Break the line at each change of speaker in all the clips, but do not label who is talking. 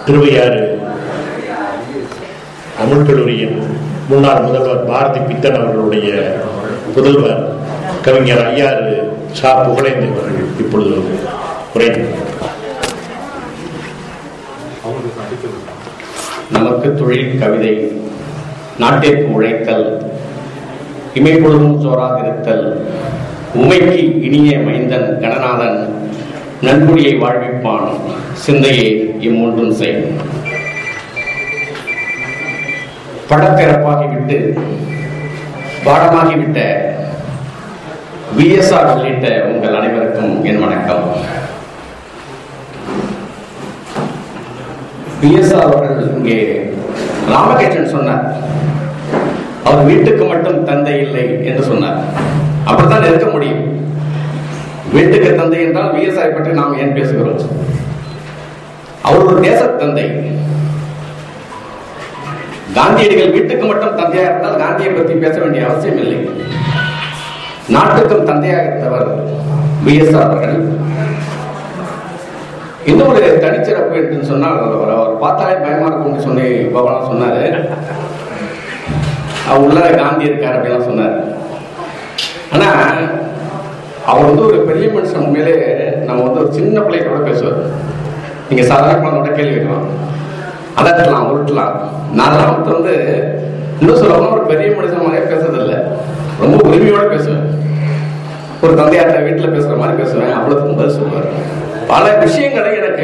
திருவையாறு தமிழ் கல்லூரியின் முன்னாள் முதல்வர் பாரதி பித்தன் அவர்களுடைய புதல்வர் கவிஞர் ஐயாறு சா புகழேந்தி அவர்கள் இப்பொழுது
நமக்கு தொழில் கவிதை, நாட்டிற்கு உழைத்தல், இமைப்பொழுதும் சோராதிருத்தல், உமைக்கு இனிய மைந்தன் கணநாதன் நன்குடியை வாழ்விப்பான், சிந்தையை இம்மூன்றும் செய். படத்திறப்பாகிவிட்டு பாடமாகிவிட்ட VSR உள்ளிட்ட உங்கள் அனைவருக்கும் என் வணக்கம். VSR அவர்கள் இங்கே ராமகிருஷ்ணன் சொன்னார், அவர் வீட்டுக்கு மட்டும் தந்தை இல்லை என்று சொன்னார். அப்படித்தான் இருக்க முடியும். வீட்டுக்கு தந்தை என்றால் VSR பற்றி நாம் ஏன் பேசுகிறோம்? அவர் ஒரு தேச தந்தை. காந்தியடிகள் வீட்டுக்கு மட்டும் தந்தையாக இருந்தால் காந்தியை பற்றி பேச வேண்டிய அவசியம் இல்லை. நாட்டுக்கும் தந்தையாக இருந்தவர் VSR அவர்கள். இன்னும் ஒரு தனிச்சிறப்பு என்று சொன்னால், அவர் பார்த்தாலே பயமா இருக்கும் சொல்லி பவனா சொன்னாரு. உள்ள காந்தி இருக்கார் அப்படிலாம் சொன்னார். ஆனா அவர் வந்து ஒரு பெரிய மனுஷன். உண்மையிலே நம்ம வந்து ஒரு சின்ன பிள்ளையோட பேசுவார். நீங்க சாதாரண குழந்தையோட கேள்வி வைக்கலாம், அதட்டலாம், உருட்டலாம். நான் வந்து இன்னும் சொல்லணும், ஒரு பெரிய மனுஷன் மாதிரியே பேசுறதில்லை, ரொம்ப உரிமையோட பேசுவேன். ஒரு தந்தையார்ட்ட வீட்டில் பேசுற மாதிரி பேசுவேன். அவ்வளவுக்கும் பதில் சொல்லுவார். பல விஷயங்களை எனக்கு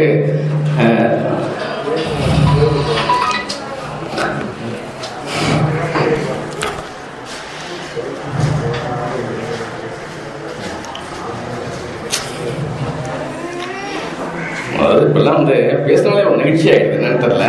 இப்பெல்லாம் வந்து பேசினாலே ஒரு நிகழ்ச்சி ஆயிடுது. என்னன்னு தெரியல,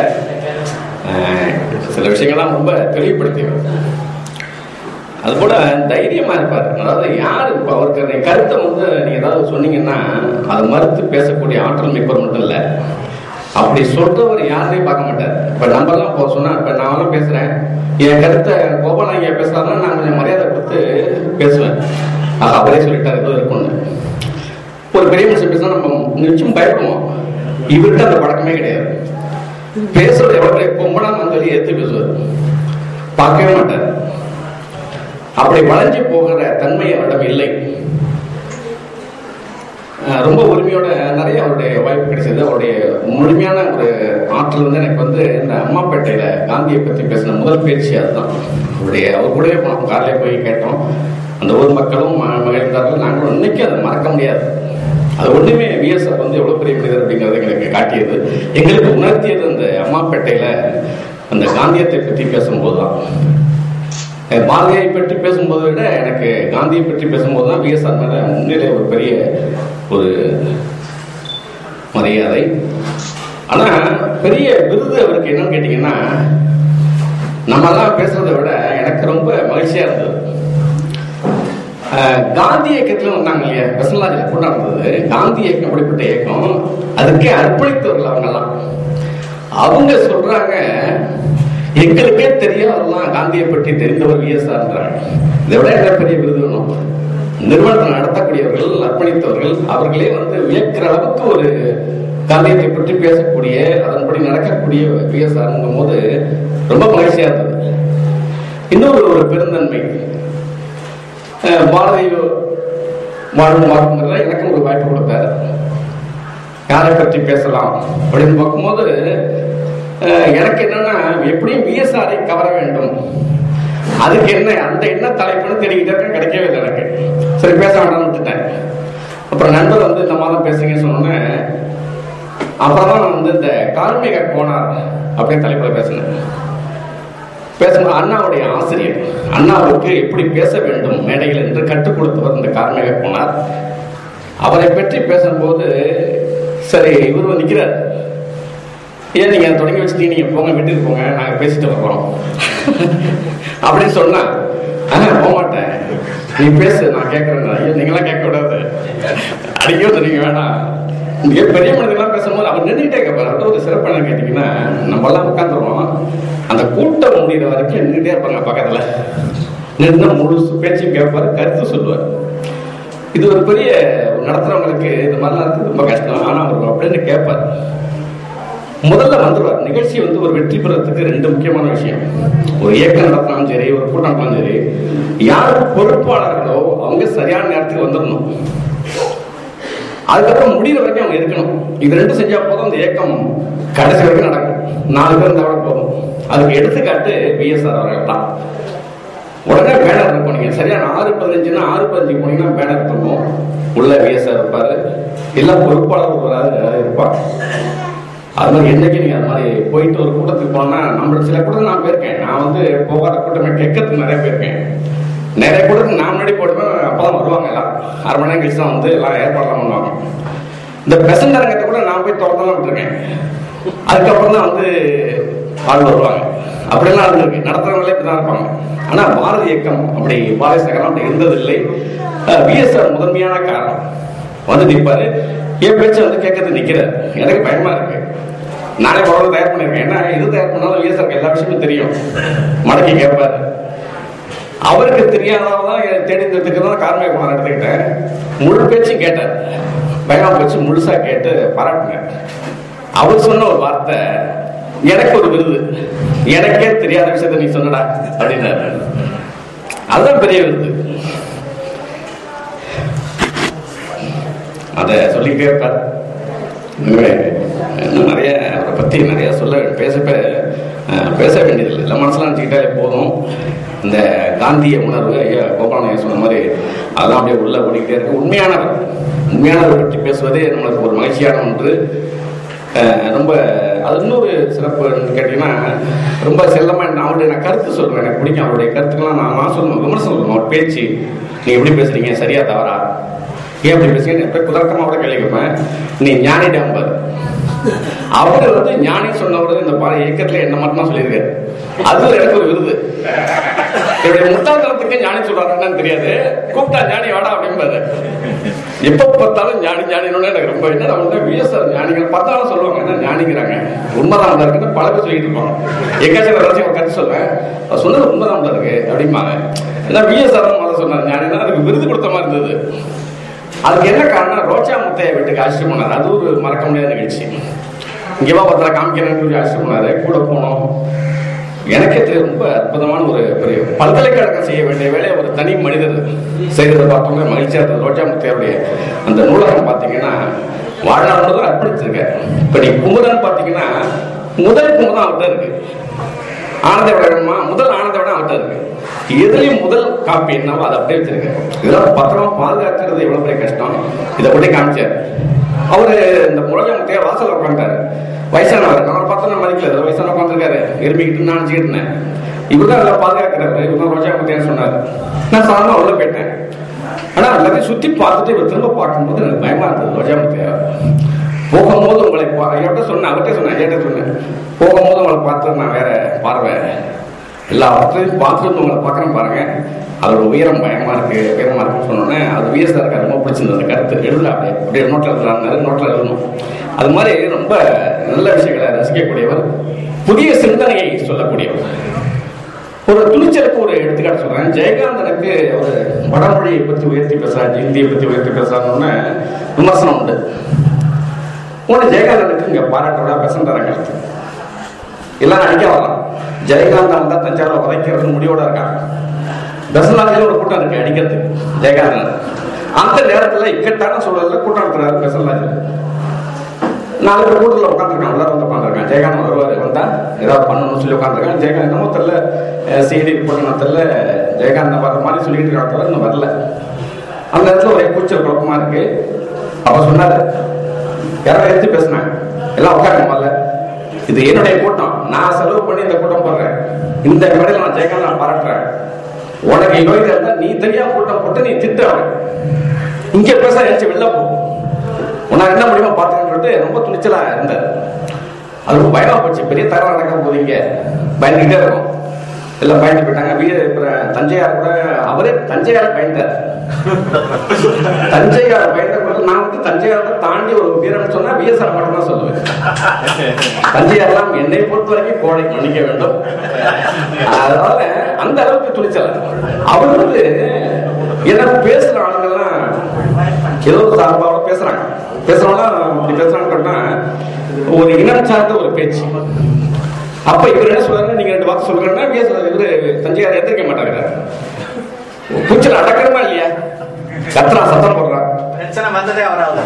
சில விஷயங்கள்லாம் ரொம்ப தெளிவுபடுத்திடுவோம். அதுபோல தைரியமா இருப்பார். அதாவது யாரு அவருக்கு கருத்தை வந்து நீங்க ஏதாவது சொன்னீங்கன்னா அதை மறுத்து பேசக்கூடிய ஆற்றல் மிக்கவர் மட்டும் இல்லை, அப்படி சொல்றவர் யாரையும் பார்க்க மாட்டார். இப்ப நம்ம எல்லாம் சொன்னா, இப்ப நான் பேசுறேன், என் கருத்தை கோபாலையா பேசுறாருன்னா நான் கொஞ்சம் மரியாதை கொடுத்து பேசுவேன். அவரே சொல்லிட்டாரு ஏதோ இருக்கும்னு. ஒரு பெரிய மனுஷன் பேசினா நம்ம நிச்சயம் பயப்படுவோம். இவர்கிட்ட அந்த பழக்கமே கிடையாது. பேசுறது எவ்வளவு பொம்பளா நான் சொல்லி எடுத்து பேசுவார், பார்க்கவே மாட்டார். அப்படி வளைஞ்சு போகிற தன்மை அவரிடம் இல்லை. ரொம்ப உரிமையோட நிறைய அவருடைய வாய்ப்பு கிடைச்சது. அவருடைய முழுமையான ஒரு ஆற்றல் வந்து எனக்கு வந்து இந்த அம்மாப்பேட்டையில காந்தியை பத்தி பேசின முதல் பேச்சு அதுதான். அவர் கூடவே போனோம், காலையில போய் கேட்டோம். அந்த ஊர் மக்களும் மகிழ்ந்தார்கள். நாங்களும் இன்னைக்கு அதை மறக்க முடியாது. அது ஒண்ணுமே VSR வந்து எவ்வளவு பெரிய மனிதர் அப்படிங்கிறது எங்களுக்கு காட்டியது, எங்களுக்கு உணர்த்தியது. அந்த அம்மாப்பேட்டையில அந்த காந்தியத்தை பற்றி பேசும்போதுதான், பாரதியை பற்றி பேசும்போதை விட எனக்கு காந்தியை பற்றி பேசும்போது தான் VSR மேல உண்மையிலே ஒரு பெரிய ஒரு மரியாதை. ஆனா பெரிய விருது அவருக்கு என்னன்னு கேட்டீங்கன்னா, நம்ம எல்லாம் பேசுறதை விட எனக்கு ரொம்ப மகிழ்ச்சியா இருந்தது. காந்தி இயக்கத்துல வந்தாங்க இல்லையா, பெசன்ட்லாஜில கொண்டாடுறது காந்தி இயக்கம். அப்படிப்பட்ட இயக்கம், அதுக்கே அர்ப்பணித்தவர்கள் அவங்கெல்லாம். அவங்க சொல்றாங்க, எங்களுக்கே தெரியாதெல்லாம் காந்தியை பற்றி தெரிந்தவர் VSR. இதை விட என்ன பெரிய விருது வேணும்? நிறுவனத்தை நடத்தக்கூடியவர்கள், அர்ப்பணித்தவர்கள், அவர்களே வந்து வியக்கிற அளவுக்கு ஒரு காந்தியத்தை பற்றி பேசக்கூடிய, அதன்படி நடக்கக்கூடிய VSRங்கும் போது ரொம்ப மகிழ்ச்சியா இருந்தது. இன்னொரு ஒரு பெருந்தன்மை, பாரதி வாழ்வுங்கிறத எனக்கும் ஒரு வாய்ப்பு கொடுத்தாரு. யாரை பற்றி பேசலாம் அப்படின்னு பார்க்கும்போது எனக்கு என்னன்னா, எப்படியும் VSR கவர வேண்டும். அதுக்கு என்ன அந்த என்ன தலைப்புன்னு தெரிவிக்கிட்டே இருக்க, கிடைக்கவே இல்லை எனக்கு. சரி பேச வேண்டாம்னு விட்டுட்டேன். அப்புறம் நண்பர் வந்து இந்த மாதம் பேசுங்கன்னு சொன்னோன்னே அப்புறம் தான் வந்து இந்த கார்மிக கோணார் அப்படியே தலைப்புல பேசினேன். பேசும்போது அண்ணாவுடைய ஆசிரியர், அண்ணாவுக்கு எப்படி பேச வேண்டும் மேடைகள் என்று கற்றுக் கொடுத்தவர் இந்த கார்மிக கோணார். அவரை பற்றி பேசும்போது சரி இவர் நிற்கிறார், ஏன் நீங்க தொடங்கி வச்சுட்டீங்க, நீங்க போங்க வீட்டுக்கு போங்க, நாங்க பேசிட்டு வர்றோம் அப்படின்னு சொன்னா, போக மாட்டேன், நீ பேசு, நான் கேட்கறேன். ஐயோ நீங்களாம் கேட்க கூடாது, அடிக்கோ நீங்க வேணாம். இங்கே பெரிய மனிதர்கள்லாம் பேசும்போது அவர் நின்றுட்டே கேட்பார். அது ஒரு சிறப்பு என்ன கேட்டீங்கன்னா, நம்ம எல்லாம் உட்காந்துருவோம், அந்த கூட்டம் முடிகிற வரைக்கும் நின்றுட்டே இருப்பாங்க பக்கத்துல. நின்று முழு பேச்சும் கேட்பாரு, கருத்து சொல்லுவார். இது ஒரு பெரிய நடத்துறவங்களுக்கு இது மாதிரிலாம் ரொம்ப கஷ்டம். ஆனா அவர் அப்படின்னு கேட்பார். முதல்ல வந்துடுவார். நிகழ்ச்சி வந்து ஒரு வெற்றி பெறத்துக்கு 2 முக்கியமான விஷயம். ஒரு இயக்கம் நடத்தினாலும் சரி, ஒரு கூட்டம் நடத்தினாலும் சரி, யாருக்கு பொறுப்பாளர்களோ அவங்க சரியான நேரத்துக்கு வந்துடணும். அதுக்கப்புறம் முடிகிற வரைக்கும் அவங்க இருக்கணும். இது 2 செஞ்சா போதும் அந்த இயக்கம் கடைசி வரைக்கும் நடக்கும். 4 பேர் தவிர போதும். அதுக்கு எடுத்துக்காட்டு விஎஸ்ஆர் அவர்கள் தான். உடனே பேனர் இருக்கும். நீங்க சரியான 6:15ன்னா 6:15 போனீங்கன்னா பேனர் இருக்கும். உள்ள விஎஸ்ஆர் இருப்பாரு, எல்லா பொறுப்பாளர் இருப்பாங்க. அது மாதிரி என்னைக்கு நீங்க அது மாதிரி போயிட்டு ஒரு கூட்டத்துக்கு போனா, நம்ம சில கூட்டம் நான் போயிருக்கேன். நான் வந்து போகாத கூட்டமே கேட்கறதுக்கு நிறைய போயிருக்கேன். நிறைய கூட்டத்துக்கு நான் முன்னாடி போட்டுவேன். அப்பதான் வருவாங்க எல்லாம். 1/2 மணி நேரம் கழிச்சு தான் வந்து எல்லாம் ஏற்பாடுலாம் பண்ணுவாங்க. இந்த பிரசன்ட் அரங்கத்தை கூட நான் போய் திறந்தெல்லாம் விட்டுருக்கேன். அதுக்கப்புறம் தான் வந்து ஆள் வருவாங்க. அப்படியெல்லாம் இருந்திருக்கு. நடத்துறவங்களே இப்படிதான் இருப்பாங்க. ஆனா பாரதி இயக்கம் அப்படி, பாரதி சகரம் அப்படி இருந்ததில்லை. விஎஸ்ஆர் முதன்மையான காரணம். வந்து நிற்பாரு, என் பேச்சு வந்து கேட்கறது நிக்கிறார். எனக்கு பயமா இருக்கு. நானே அவ்வளவு தயார் பண்ணிருக்கேன். ஏன்னா எது தயார் பண்ணாலும் விஎஸ்ஆருக்கு எல்லா விஷயமும் தெரியும். மடக்கி கேட்பாரு. அவருக்கு தெரியாததான் தேடிக்கிறதுக்கு தான் கார்மிக குமார் எடுத்துக்கிட்டேன். முழு பேச்சும் கேட்டார். பயமா போச்சு. முழுசா கேட்டு பாராட்டினார். அவர் சொன்ன ஒரு வார்த்தை, எனக்கு ஒரு விருது, எனக்கே தெரியாத விஷயத்த நீ சொன்னடா அப்படின்னாரு. அதுதான் பெரிய விருது. அத சொல்லிக்கிட்டே இருப்பார். இன்னும் நிறைய அவரை பத்தி நிறைய பேச வேண்டியதில்லை. இல்லை மனசுலாம் நினச்சிக்கிட்டாலே போதும். இந்த காந்திய உணர்வு ஐயா கோபாலன் சொன்ன மாதிரி அதெல்லாம் அப்படியே உள்ள ஓடிக்கிட்டே இருக்கு. உண்மையானவர் பற்றி பேசுவதே நம்மளுக்கு ஒரு மகிழ்ச்சியான ஒன்று. ரொம்ப அது இன்னொரு சிறப்பு கேட்டீங்கன்னா, ரொம்ப செல்லமா அவருடைய நான் கருத்து சொல்றேன். எனக்கு பிடிக்கும் அவருடைய கருத்துக்கெல்லாம். நான் சொல்லணும், விமர்சனம் சொல்லணும். அவர் பேச்சு, நீங்க எப்படி பேசுறீங்க, சரியா தவறா, ஏன் அப்படி பேசுறீங்க, எப்படி குதர்க்கமா கூட கேள்வி கேட்பேன். நீ ஞானிடம் பாரு. அவரு வந்து ஞானி சொன்னவர் இந்த இயக்கத்துல என்ன மட்டும் தான் சொல்லியிருக்காரு. அது எனக்கு ஒரு விருது. என்னுடைய முட்டாள்தனத்துக்கு ஞானி சொல்றாருன்னு தெரியாது. கூப்பிட்டா ஞானி வாடா அப்படின்பாரு. எப்ப பார்த்தாலும் ஞானின்னு எனக்கு ரொம்ப என்ன வந்து விஎஸ்ஆர் ஞானிகள் பார்த்தாலும் சொல்லுவாங்க. என்ன ஞானிங்கிறாங்க, உண்மைதான் இருக்குன்னு பல பேர் சொல்லிட்டு இருப்பாங்க. எங்காச்சும் ஏதாச்சும் கருத்து சொல்லுவேன், சொன்னது உண்மைதான் இருக்கு அப்படிம்பாங்க. ஏன்னா விஎஸ்ஆர் முதல்ல சொன்னார் ஞானினா, அதுக்கு விருது கொடுத்த மாதிரி இருந்தது. அதுக்கு என்ன காரணம், ரோஜா முத்தைய வீட்டுக்கு அழைச்சிட்டு போனார். அது ஒரு மறக்க முடியாத நிகழ்ச்சி. இங்கேவா பத்திர காமிக்கிறேன்னு அழைச்சிட்டு போனாரு. கூட போனோம். எனக்கே ரொம்ப அற்புதமான ஒரு பெரிய பல்கலைக்கழகம் செய்ய வேண்டிய வேலையை ஒரு தனி மனிதர் செய்ததை பார்த்தோம்னா மகிழ்ச்சியா இருந்தது. ரோஜா முத்தையருடைய அந்த நூலகம் பார்த்தீங்கன்னா வாழ்நாள் முழுவதும் அர்ப்பணிச்சிருக்கேன். இப்ப நீ குமுதன் பார்த்தீங்கன்னா முதல் குமுதம் அவர்கிட்ட இருக்கு. ஆனந்த விடமா முதல் ஆனந்த விடம் அவர்கிட்ட இருக்கு. எதுலையும் முதல் காப்பி என்னவோ அதை அப்படியே வச்சிருக்கேன். இதெல்லாம் பத்திரமா பாதுகாக்கிறது எவ்வளவு பெரிய கஷ்டம். இதை கூட காமிச்சார். அவரு இந்த ரோஜா முத்தைய வாசல் உட்காந்துட்டாரு. வயசானவர். நான் பார்த்தா மதிக்கல. வயசான உட்காந்துருக்காரு. எருமிக்கிட்டு நான் இருந்தேன். இவர்தான் எல்லாம் பாதுகாக்கிறாரு. இவர்தான் ரோஜா முத்தையன்னு சொன்னாரு. நான் சாதாரண உள்ள போயிட்டேன். ஆனா எல்லாத்தையும் சுத்தி பார்த்துட்டு இவர் திரும்ப பார்க்கும்போது எனக்கு பயமா இருந்தது. ரோஜா முத்தையா போகும்போது உங்களை ஐயாட்ட சொன்னேன், அவர்கிட்ட சொன்னேன், ஐயாட்ட சொன்னேன், போகும்போது உங்களை பார்த்து நான் வேற பார்வை எல்லாத்தையும் பார்த்துட்டு உங்களை பார்க்கறேன் பாருங்க, அதோட உயரமா இருக்குன்னு சொன்னோன்னே அது விஎஸ்ஆருக்கு ரொம்ப பிடிச்சிருந்தது. அந்த கருத்து எழுதல அப்படியே நோட்டில் எழுதுறாரு. நோட்டில் எழுதணும். அது மாதிரி ரொம்ப நல்ல விஷயங்களை ரசிக்கக்கூடியவர், புதிய சிந்தனையை சொல்லக்கூடியவர். ஒரு துணிச்சலுக்கு ஒரு எடுத்துக்காட்டு சொல்றேன். ஜெயகாந்தனுக்கு ஒரு வடமொழியை பற்றி உயர்த்தி பேசுறாரு, இந்தியை பற்றி உயர்த்தி பேசுறாருன்னு விமர்சனம் உண்டு. உடனே ஜெயகாந்தனுக்கு இங்க பாராட்டோட பெசன்றாங்க. எல்லாம் அடிக்க வரலாம். ஜெயகாந்தன் வந்தா தஞ்சாவூர் உதைக்கிறது முடிவோட இருக்காங்க. பெசன்லாஜில ஒரு கூட்டம் இருக்கு அடிக்கிறதுக்கு ஜெயகாந்தன். அந்த நேரத்துல இக்கட்டான சூழல்ல கூட்டம் நடத்துறாரு பெசன்லாஜில. 4 பேர் கூட்டத்தில் உட்காந்துருக்காங்க. எல்லாரும் வந்து உட்காந்துருக்காங்க. ஜெயகாந்தன் வருவாரு. வந்தா ஏதாவது பண்ணணும்னு சொல்லி உட்காந்துருக்காங்க. ஜெயகாந்தன் என்னமோ தெரியல, செய்தி ரிப்போர்ட் தெரியல, ஜெயகாந்தன் வர்ற மாதிரி சொல்லிட்டு இருக்காங்க. இன்னும் வரல. அந்த இடத்துல ஒரே கூச்சல் குழப்பமா இருக்கு. அப்ப சொன்னாரு, யாரும் எடுத்து பேசினாங்க, எல்லாம் உட்காருங்க முதல்ல, இது என்னுடைய கூட்டம், நான் செலவு பண்ணி இந்த கூட்டம் போடுறேன், இந்த மேடையில் நான் ஜெயகாந்தன் நான் பாராட்டுறேன். உனக்கு யோகிதா இருந்தா நீ தனியா கூட்டம் போட்டு நீ திட்டு, இங்க பேச நினைச்சு வெளில போ, உன்னால என்ன முடியுமா பாத்துக்கன்னு சொல்லிட்டு ரொம்ப துணிச்சலா இருந்தார். அது ரொம்ப பயமா போச்சு. பெரிய தகவல் நடக்க போது இங்க பயந்துகிட்டே இருக்கும். எல்லாம் பயந்து போயிட்டாங்க. தஞ்சையார் கூட அவரே தஞ்சையார பயந்தார். தஞ்சையார பயந்த கூட நான் வந்து தஞ்சையார தாண்டி ஒரு வீரன் சொன்னா விஎஸ்ஆர் மட்டும் தான் சொல்லுவேன். தஞ்சையாரெல்லாம் என்னை பொறுத்த வரைக்கும் கோடை மன்னிக்க வேண்டும். அதனால அந்த அளவுக்கு துணிச்சல. அவர் வந்து என்ன பேசுற ஆளுங்கெல்லாம் ஏதோ சார்பாவோட பேசுறாங்க. பேசுறவங்க அப்படி பேசுறாங்கன்னு ஒரு இனம் சார்ந்த ஒரு பேச்சு. அப்ப இவர் என்ன சொல்றாரு, நீங்க 2 வார்த்தை சொல்றேன்னா இவரு தஞ்சையார் எதிர்க்க மாட்டாங்க. கூச்சல் அடக்கணுமா இல்லையா? கத்துறா, சத்தம் போடுறான்,
பிரச்சனை வந்ததே அவரால்.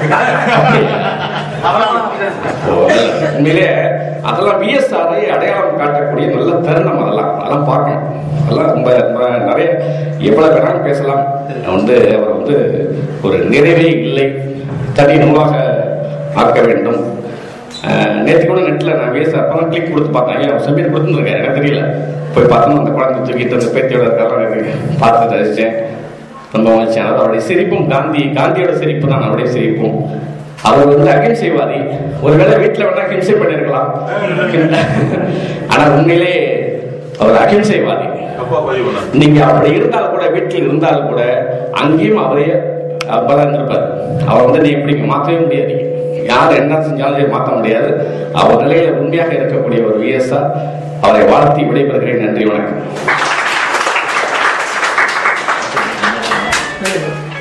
உண்மையிலே அதெல்லாம் பிஎஸ்ஆரை அடையாளம் காட்டக்கூடிய நல்ல தருணம். அதெல்லாம் பார்க்கணும். அதெல்லாம் ரொம்ப நிறைய எவ்வளவு வேணாலும் பேசலாம். அவர் ஒரு நிறைவே இல்லை, தனி நூலாக ஆக்க வேண்டும். நேற்று கூட நெட்டில் நான் அப்பதான் கிளிக் கொடுத்து பார்த்தேன். சப்மிட் கொடுத்துருக்கேன், எனக்கு தெரியல. போய் பார்த்தோம், அந்த குழந்தை தூக்கிட்டு அந்த பேத்தியோட பார்த்து ரசிச்சேன், ரொம்ப மகிழ்ச்சியா. அவருடைய சிரிப்பும் காந்தியோட சிரிப்பு தான் அவருடைய சிரிப்பும். அவர் அகிம்சைவாதி. ஒருவேளை வீட்டில் வேணா ஹிம்சை பண்ணிருக்கலாம், ஆனா உண்மையிலே அவர் அகிம்சைவாதி. நீங்க அப்படி இருந்தாலும் கூட, வீட்டில் இருந்தாலும் கூட அங்கேயும் அவரே அப்பதான் இருப்பார். அவர் நீ எப்படி மாற்றவே முடியாது, யார் என்ன செஞ்சாலும் மாற்ற முடியாது. அவர் நிலையில உண்மையாக இருக்கக்கூடிய ஒரு விஎஸ்ஆர். அவரை வாழ்த்தி விடைபெறுகிறேன். நன்றி, வணக்கம்.